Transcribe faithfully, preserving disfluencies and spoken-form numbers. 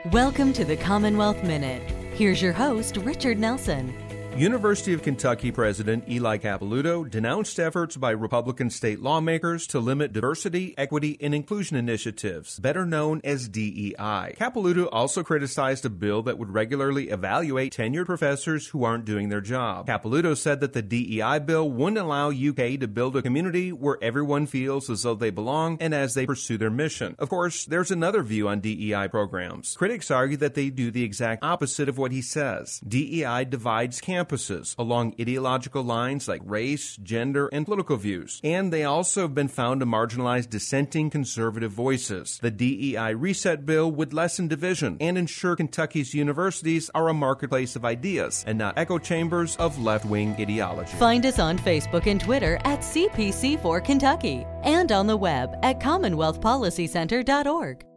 Welcome to the Commonwealth Minute. Here's your host, Richard Nelson. University of Kentucky President Eli Capilouto denounced efforts by Republican state lawmakers to limit diversity, equity, and inclusion initiatives, better known as D E I. Capilouto also criticized a bill that would regularly evaluate tenured professors who aren't doing their job. Capilouto said that the D E I bill wouldn't allow U K to build a community where everyone feels as though they belong and as they pursue their mission. Of course, there's another view on D E I programs. Critics argue that they do the exact opposite of what he says. D E I divides campuses along ideological lines like race, gender, and political views. And they also have been found to marginalize dissenting conservative voices. The D E I reset bill would lessen division and ensure Kentucky's universities are a marketplace of ideas and not echo chambers of left-wing ideology. Find us on Facebook and Twitter at C P C four Kentucky and on the web at commonwealth policy center dot org.